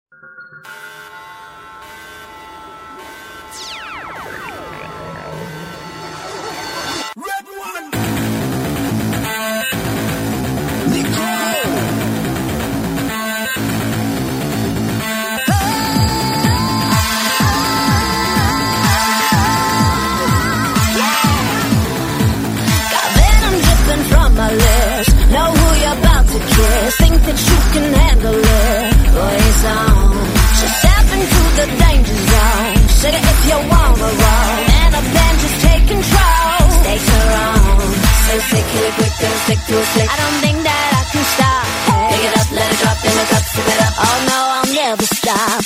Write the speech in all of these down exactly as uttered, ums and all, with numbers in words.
Know who you're about to kiss. Think that you can handle it. Boy, it's on. Just step into the danger zone. Sugar, if you wanna roll, and a band just take control. Stakes are on. So sick, kill it quick, gonna stick to a flick. I don't think that I can stop. Pick it up, let it drop in the cup, sip it up. Oh no, I'll never stop.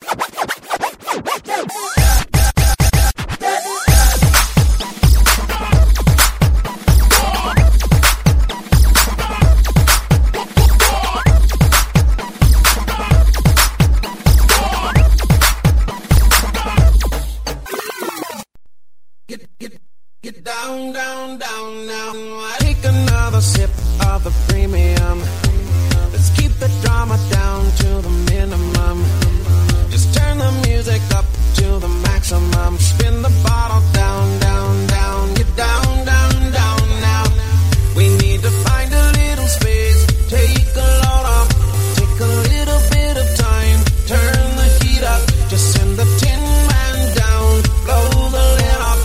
Get down, down, down, now. Take another sip of the premium. Let's keep the drama down to the minimum. Just turn the music up to the maximum. Spin the bottle down, down, down. Get down, down, down now. We need to find a little space. Take a load off. Take a little bit of time. Turn the heat up. Just send the tin man down. Blow the lid off.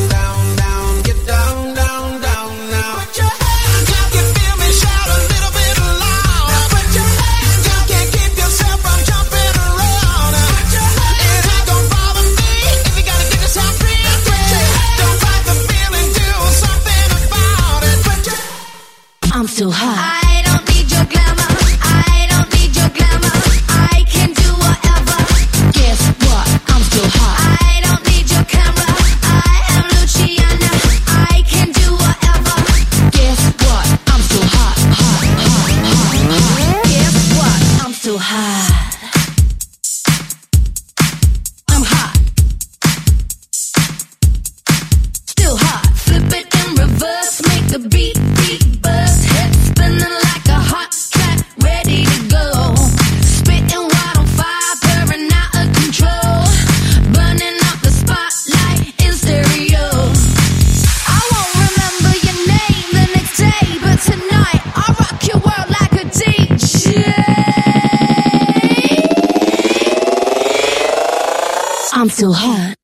I'm still hot. I don't need your glamour. I don't need your glamour. I can do whatever. Guess what? I'm still hot. I don't need your camera. I am Luciana. I can do whatever. Guess what? I'm still hot, hot, hot, hot, hot. Guess what? I'm still hot. I'm hot. Still hot. Flip it in reverse. Make the beat, beat, buzz. Head spinning like a hot track. Ready to go. Spitting wild on fire. Burning out of control. Burning up the spotlight in stereo. I won't remember your name the next day, but tonight I'll rock your world like a D J. I'm still hot.